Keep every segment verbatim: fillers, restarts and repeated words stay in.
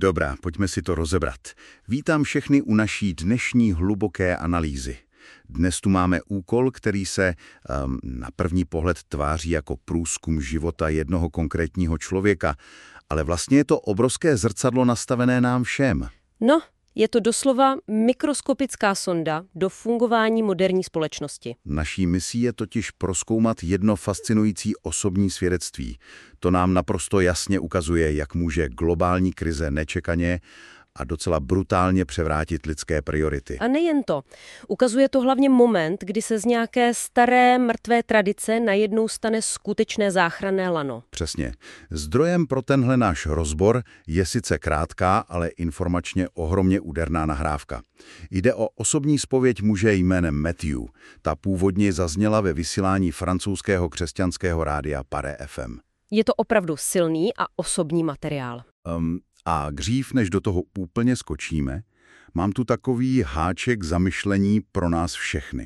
Dobrá, pojďme si to rozebrat. Vítám všechny u naší dnešní hluboké analýzy. Dnes tu máme úkol, který se um, na první pohled tváří jako průzkum života jednoho konkrétního člověka, ale vlastně je to obrovské zrcadlo nastavené nám všem. No, je to doslova mikroskopická sonda do fungování moderní společnosti. Naší misí je totiž prozkoumat jedno fascinující osobní svědectví. To nám naprosto jasně ukazuje, jak může globální krize nečekaně a docela brutálně převrátit lidské priority. A nejen to. Ukazuje to hlavně moment, kdy se z nějaké staré mrtvé tradice najednou stane skutečné záchranné lano. Přesně. Zdrojem pro tenhle náš rozbor je sice krátká, ale informačně ohromně úderná nahrávka. Jde o osobní zpověď muže jménem Matthew. Ta původně zazněla ve vysílání francouzského křesťanského rádia Pare F M. Je to opravdu silný a osobní materiál. Um, A dřív, než do toho úplně skočíme, mám tu takový háček zamyšlení pro nás všechny.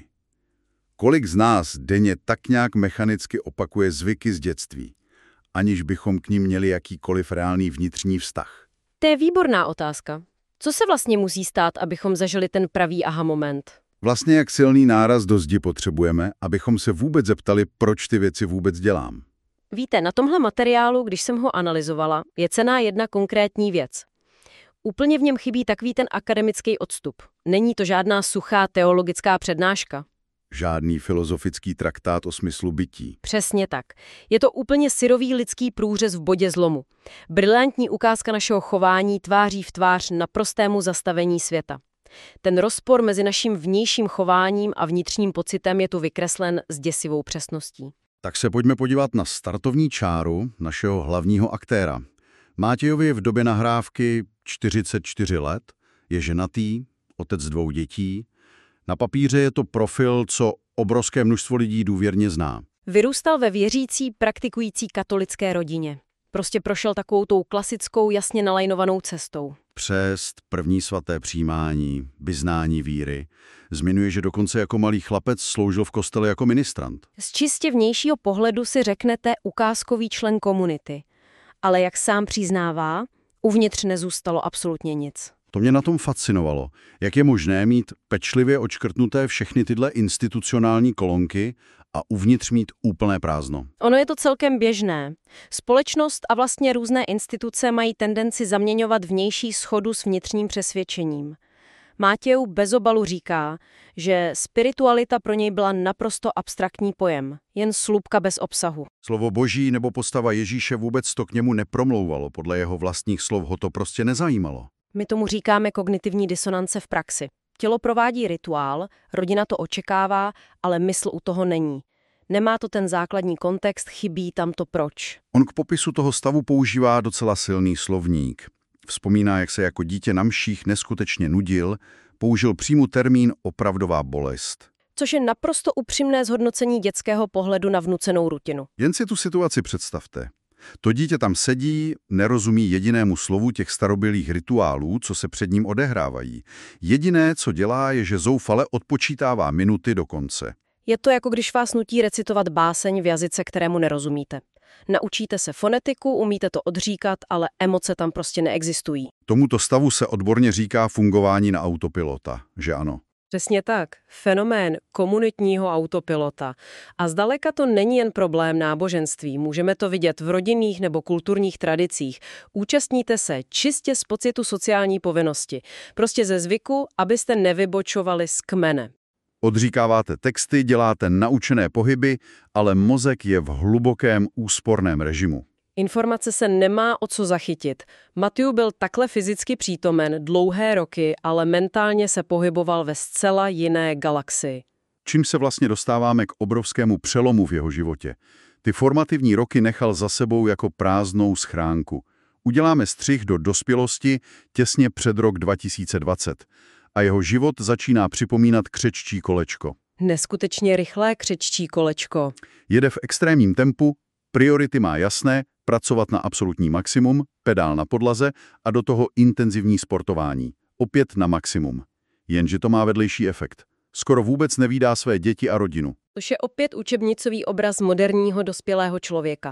Kolik z nás denně tak nějak mechanicky opakuje zvyky z dětství, aniž bychom k nim měli jakýkoliv reálný vnitřní vztah? To je výborná otázka. Co se vlastně musí stát, abychom zažili ten pravý aha moment? Vlastně jak silný náraz do zdi potřebujeme, abychom se vůbec zeptali, proč ty věci vůbec dělám. Víte, na tomhle materiálu, když jsem ho analyzovala, je cenná jedna konkrétní věc. Úplně v něm chybí takový ten akademický odstup. Není to žádná suchá teologická přednáška. Žádný filozofický traktát o smyslu bytí. Přesně tak. Je to úplně syrový lidský průřez v bodě zlomu. Brilantní ukázka našeho chování tváří v tvář naprostému zastavení světa. Ten rozpor mezi naším vnějším chováním a vnitřním pocitem je tu vykreslen s děsivou přesností. Tak se pojďme podívat na startovní čáru našeho hlavního aktéra. Mátějovi je v době nahrávky čtyřicet čtyři let, je ženatý, otec dvou dětí. Na papíře je to profil, co obrovské množstvo lidí důvěrně zná. Vyrůstal ve věřící, praktikující katolické rodině. Prostě prošel takovou tou klasickou, jasně nalajnovanou cestou. Křest, první svaté přijímání, vyznání víry. Zmiňuje, že dokonce jako malý chlapec sloužil v kostele jako ministrant. Z čistě vnějšího pohledu si řeknete ukázkový člen komunity. Ale jak sám přiznává, uvnitř nezůstalo absolutně nic. To mě na tom fascinovalo. Jak je možné mít pečlivě odškrtnuté všechny tyhle institucionální kolonky a uvnitř mít úplné prázdno? Ono je to celkem běžné. Společnost a vlastně různé instituce mají tendenci zaměňovat vnější shodu s vnitřním přesvědčením. Mátěj bez obalu říká, že spiritualita pro něj byla naprosto abstraktní pojem, jen slupka bez obsahu. Slovo Boží nebo postava Ježíše vůbec to k němu nepromlouvalo, podle jeho vlastních slov ho to prostě nezajímalo. My tomu říkáme kognitivní disonance v praxi. Tělo provádí rituál, rodina to očekává, ale mysl u toho není. Nemá to ten základní kontext, chybí tam to proč. On k popisu toho stavu používá docela silný slovník. Vzpomíná, jak se jako dítě na mších neskutečně nudil, použil přímo termín opravdová bolest. Což je naprosto upřímné zhodnocení dětského pohledu na vnucenou rutinu. Jen si tu situaci představte. To dítě tam sedí, nerozumí jedinému slovu těch starobylých rituálů, co se před ním odehrávají. Jediné, co dělá, je, že zoufale odpočítává minuty do konce. Je to jako když vás nutí recitovat báseň v jazyce, kterému nerozumíte. Naučíte se fonetiku, umíte to odříkat, ale emoce tam prostě neexistují. Tomuto stavu se odborně říká fungování na autopilota, že ano? Přesně tak. Fenomén komunitního autopilota. A zdaleka to není jen problém náboženství. Můžeme to vidět v rodinných nebo kulturních tradicích. Účastníte se čistě z pocitu sociální povinnosti. Prostě ze zvyku, abyste nevybočovali z kmene. Odříkáváte texty, děláte naučené pohyby, ale mozek je v hlubokém úsporném režimu. Informace se nemá o co zachytit. Matthew byl takhle fyzicky přítomen dlouhé roky, ale mentálně se pohyboval ve zcela jiné galaxii. Čím se vlastně dostáváme k obrovskému přelomu v jeho životě. Ty formativní roky nechal za sebou jako prázdnou schránku. Uděláme střih do dospělosti těsně před rok dva tisíce dvacet. A jeho život začíná připomínat křeččí kolečko. Neskutečně rychlé křeččí kolečko. Jede v extrémním tempu, priority má jasné, pracovat na absolutní maximum, pedál na podlaze a do toho intenzivní sportování. Opět na maximum. Jenže to má vedlejší efekt. Skoro vůbec nevídá své děti a rodinu. Což je opět učebnicový obraz moderního dospělého člověka.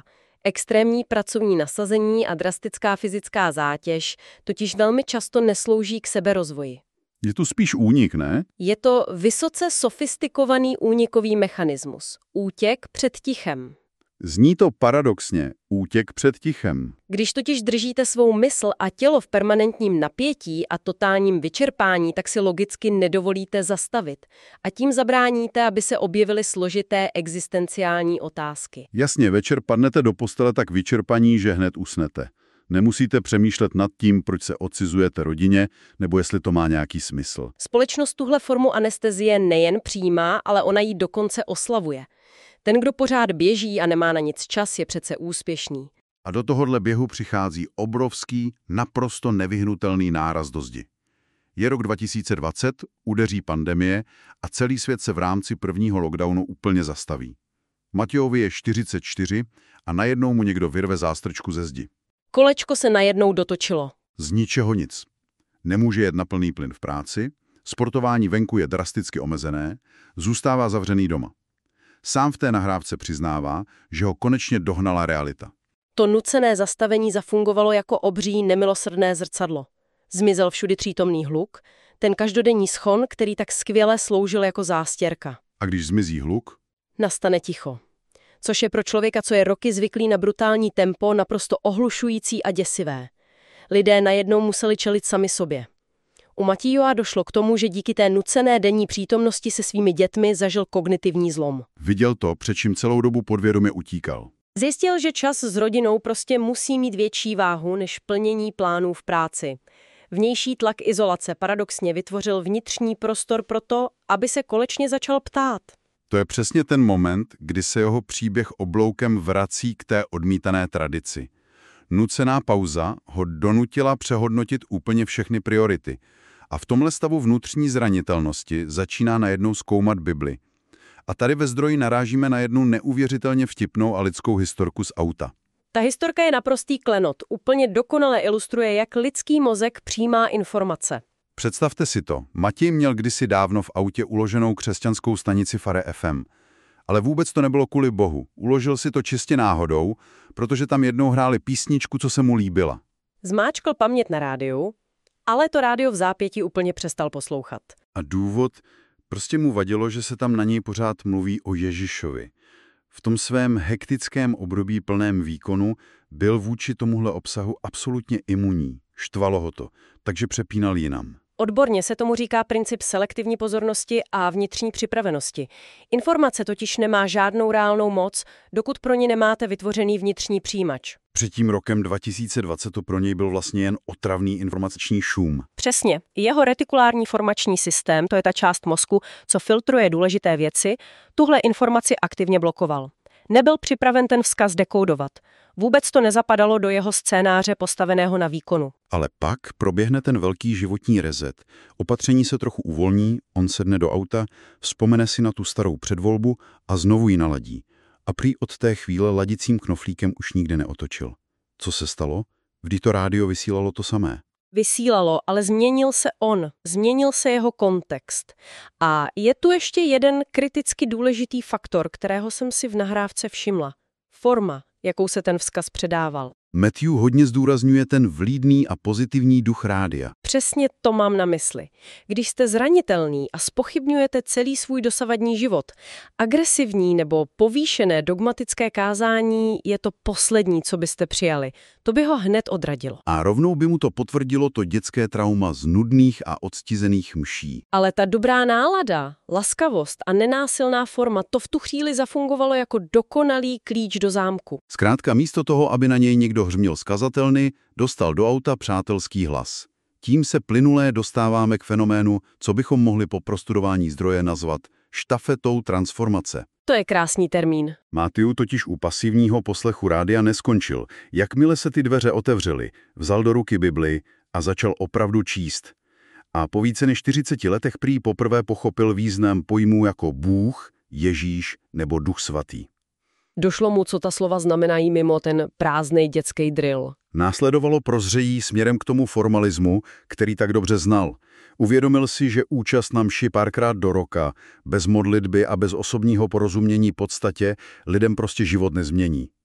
Extrémní pracovní nasazení a drastická fyzická zátěž totiž velmi často neslouží k seberozvoji. Je to spíš únik, ne? Je to vysoce sofistikovaný únikový mechanismus. Útěk před tichem. Zní to paradoxně, útěk před tichem. Když totiž držíte svou mysl a tělo v permanentním napětí a totálním vyčerpání, tak si logicky nedovolíte zastavit. A tím zabráníte, aby se objevily složité existenciální otázky. Jasně, večer padnete do postele tak vyčerpaní, že hned usnete. Nemusíte přemýšlet nad tím, proč se odcizujete rodině, nebo jestli to má nějaký smysl. Společnost tuhle formu anestezie nejen přijímá, ale ona ji dokonce oslavuje. Ten, kdo pořád běží a nemá na nic čas, je přece úspěšný. A do tohohle běhu přichází obrovský, naprosto nevyhnutelný náraz do zdi. Je rok dva tisíce dvacet, udeří pandemie a celý svět se v rámci prvního lockdownu úplně zastaví. Matějovi je čtyřicet čtyři a najednou mu někdo vyrve zástrčku ze zdi. Kolečko se najednou dotočilo. Z ničeho nic. Nemůže jet na plný plyn v práci, sportování venku je drasticky omezené, zůstává zavřený doma. Sám v té nahrávce přiznává, že ho konečně dohnala realita. To nucené zastavení zafungovalo jako obří nemilosrdné zrcadlo. Zmizel všudy přítomný hluk, ten každodenní schon, který tak skvěle sloužil jako zástěrka. A když zmizí hluk? Nastane ticho. Což je pro člověka, co je roky zvyklý na brutální tempo, naprosto ohlušující a děsivé. Lidé najednou museli čelit sami sobě. U Matějoa došlo k tomu, že díky té nucené denní přítomnosti se svými dětmi zažil kognitivní zlom. Viděl to, před čím celou dobu podvědomě utíkal. Zjistil, že čas s rodinou prostě musí mít větší váhu než plnění plánů v práci. Vnější tlak izolace paradoxně vytvořil vnitřní prostor pro to, aby se konečně začal ptát. To je přesně ten moment, kdy se jeho příběh obloukem vrací k té odmítané tradici. Nucená pauza ho donutila přehodnotit úplně všechny priority. A v tomhle stavu vnitřní zranitelnosti začíná najednou zkoumat Bibli. A tady ve zdroji narážíme na jednu neuvěřitelně vtipnou a lidskou historku z auta. Ta historka je naprostý klenot, úplně dokonale ilustruje, jak lidský mozek přijímá informace. Představte si to, Matěj měl kdysi dávno v autě uloženou křesťanskou stanici Fare F M. Ale vůbec to nebylo kvůli Bohu. Uložil si to čistě náhodou, protože tam jednou hráli písničku, co se mu líbila. Zmáčkl paměť na rádiu, ale to rádio v zápětí úplně přestal poslouchat. A důvod? Prostě mu vadilo, že se tam na něj pořád mluví o Ježišovi. V tom svém hektickém období plném výkonu byl vůči tomuhle obsahu absolutně imunní. Štvalo ho to, takže přepínal jinam. Odborně se tomu říká princip selektivní pozornosti a vnitřní připravenosti. Informace totiž nemá žádnou reálnou moc, dokud pro ní nemáte vytvořený vnitřní přijímač. Před tím rokem dva tisíce dvacet to pro něj byl vlastně jen otravný informační šum. Přesně. Jeho retikulární formační systém, to je ta část mozku, co filtruje důležité věci, tuhle informaci aktivně blokoval. Nebyl připraven ten vzkaz dekodovat. Vůbec to nezapadalo do jeho scénáře postaveného na výkonu. Ale pak proběhne ten velký životní rezet. Opatření se trochu uvolní, on sedne do auta, vzpomene si na tu starou předvolbu a znovu ji naladí. A prý od té chvíle ladicím knoflíkem už nikdy neotočil. Co se stalo? Vždyť to rádio vysílalo to samé. Vysílalo, ale změnil se on, změnil se jeho kontext. A je tu ještě jeden kriticky důležitý faktor, kterého jsem si v nahrávce všimla. Forma, jakou se ten vzkaz předával. Matthew hodně zdůrazňuje ten vlídný a pozitivní duch rádia. Přesně to mám na mysli. Když jste zranitelný a zpochybňujete celý svůj dosavadní život, agresivní nebo povýšené dogmatické kázání je to poslední, co byste přijali. To by ho hned odradilo. A rovnou by mu to potvrdilo to dětské trauma z nudných a odcizených mší. Ale ta dobrá nálada, laskavost a nenásilná forma, to v tu chvíli zafungovalo jako dokonalý klíč do zámku. Zkrátka místo toho, aby na něj někdo hřměl z kazatelny, dostal do auta přátelský hlas. Tím se plynulé dostáváme k fenoménu, co bychom mohli po prostudování zdroje nazvat štafetou transformace. To je krásný termín. Matthew totiž u pasivního poslechu rádia neskončil. Jakmile se ty dveře otevřely, vzal do ruky Bibli a začal opravdu číst. A po více než čtyřiceti letech prý poprvé pochopil význam pojmů jako Bůh, Ježíš nebo Duch svatý. Došlo mu, co ta slova znamenají mimo ten prázdnej dětský drill. Následovalo prozřejí směrem k tomu formalismu, který tak dobře znal. Uvědomil si, že účast na mši párkrát do roka, bez modlitby a bez osobního porozumění podstatě, lidem prostě život nezmění.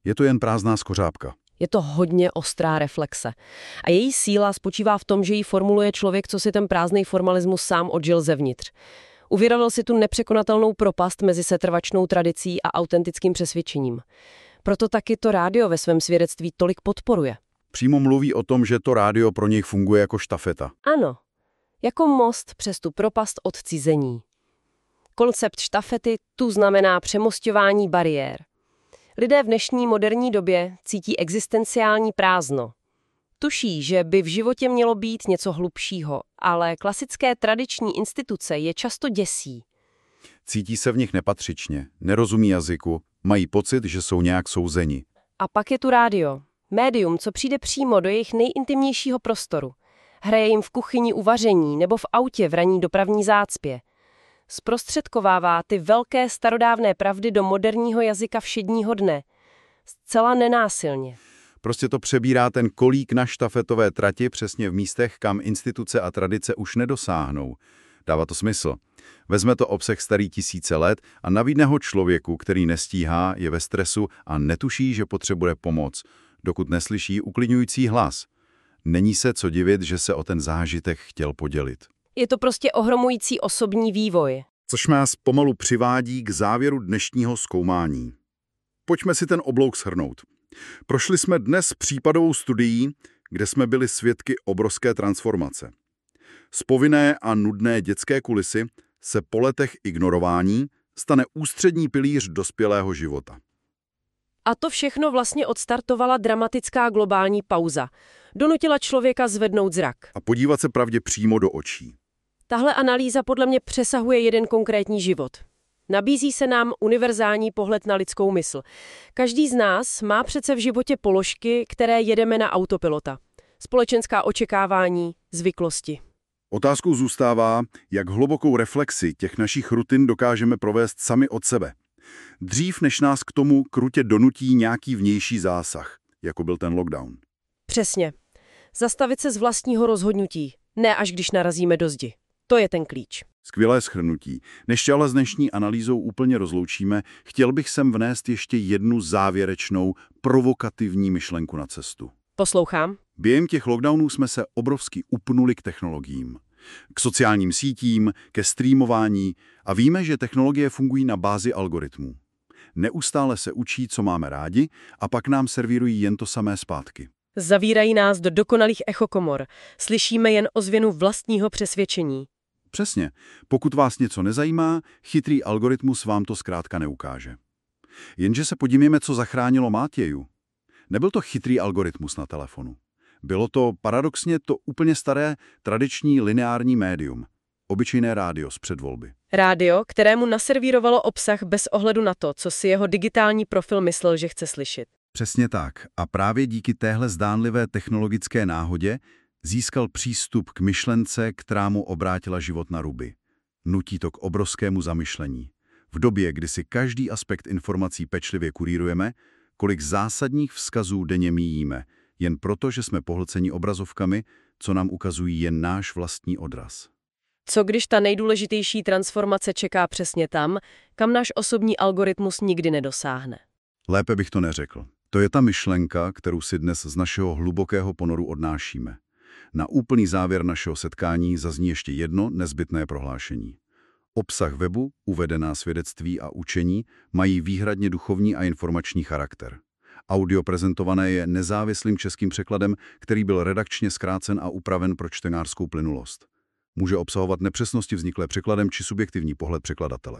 Je to jen prázdná skořápka. Je to hodně ostrá reflexe. A její síla spočívá v tom, že ji formuluje člověk, co si ten prázdný formalismus sám odžil zevnitř. Uvědomil si tu nepřekonatelnou propast mezi setrvačnou tradicí a autentickým přesvědčením. Proto taky to rádio ve svém svědectví tolik podporuje. Přímo mluví o tom, že to rádio pro něj funguje jako štafeta. Ano, jako most přes tu propast odcizení. Koncept štafety tu znamená přemosťování bariér. Lidé v dnešní moderní době cítí existenciální prázdno. Tuší, že by v životě mělo být něco hlubšího, ale klasické tradiční instituce je často děsí. Cítí se v nich nepatřičně, nerozumí jazyku, mají pocit, že jsou nějak souzeni. A pak je tu rádio. Médium, co přijde přímo do jejich nejintimnějšího prostoru. Hraje jim v kuchyni u vaření nebo v autě v ranní dopravní zácpě. Zprostředkovává ty velké starodávné pravdy do moderního jazyka všedního dne. Zcela nenásilně. Prostě to přebírá ten kolík na štafetové trati přesně v místech, kam instituce a tradice už nedosáhnou. Dává to smysl. Vezme to obsah starý tisíce let a nabídne ho člověku, který nestíhá, je ve stresu a netuší, že potřebuje pomoc, dokud neslyší uklidňující hlas. Není se co divit, že se o ten zážitek chtěl podělit. Je to prostě ohromující osobní vývoj. Což nás pomalu přivádí k závěru dnešního zkoumání. Pojďme si ten oblouk shrnout. Prošli jsme dnes případovou studií, kde jsme byli svědky obrovské transformace. Z povinné a nudné dětské kulisy se po letech ignorování stane ústřední pilíř dospělého života. A to všechno vlastně odstartovala dramatická globální pauza. Donutila člověka zvednout zrak. A podívat se pravdě přímo do očí. Tahle analýza podle mě přesahuje jeden konkrétní život. Nabízí se nám univerzální pohled na lidskou mysl. Každý z nás má přece v životě položky, které jedeme na autopilota. Společenská očekávání, zvyklosti. Otázkou zůstává, jak hlubokou reflexi těch našich rutin dokážeme provést sami od sebe. Dřív, než nás k tomu krutě donutí nějaký vnější zásah, jako byl ten lockdown. Přesně. Zastavit se z vlastního rozhodnutí, ne až když narazíme do zdi. To je ten klíč. Skvělé shrnutí. Než tě ale s dnešní analýzou úplně rozloučíme, chtěl bych sem vnést ještě jednu závěrečnou, provokativní myšlenku na cestu. Poslouchám. Během těch lockdownů jsme se obrovsky upnuli k technologiím. K sociálním sítím, ke streamování a víme, že technologie fungují na bázi algoritmů. Neustále se učí, co máme rádi a pak nám servírují jen to samé zpátky. Zavírají nás do dokonalých echokomor. Slyšíme jen ozvěnu vlastního přesvědčení. Přesně. Pokud vás něco nezajímá, chytrý algoritmus vám to zkrátka neukáže. Jenže se podívejme, co zachránilo Mátěju. Nebyl to chytrý algoritmus na telefonu. Bylo to paradoxně to úplně staré tradiční lineární médium. Obyčejné rádio z předvolby. Rádio, kterému naservírovalo obsah bez ohledu na to, co si jeho digitální profil myslel, že chce slyšet. Přesně tak. A právě díky téhle zdánlivé technologické náhodě získal přístup k myšlence, která mu obrátila život na ruby. Nutí to k obrovskému zamyšlení. V době, kdy si každý aspekt informací pečlivě kurírujeme, kolik zásadních vzkazů denně míjíme, jen proto, že jsme pohlceni obrazovkami, co nám ukazují jen náš vlastní odraz. Co když ta nejdůležitější transformace čeká přesně tam, kam náš osobní algoritmus nikdy nedosáhne? Lépe bych to neřekl. To je ta myšlenka, kterou si dnes z našeho hlubokého ponoru odnášíme. Na úplný závěr našeho setkání zazní ještě jedno nezbytné prohlášení. Obsah webu, uvedená svědectví a učení mají výhradně duchovní a informační charakter. Audio prezentované je nezávislým českým překladem, který byl redakčně zkrácen a upraven pro čtenářskou plynulost. Může obsahovat nepřesnosti vzniklé překladem či subjektivní pohled překladatele.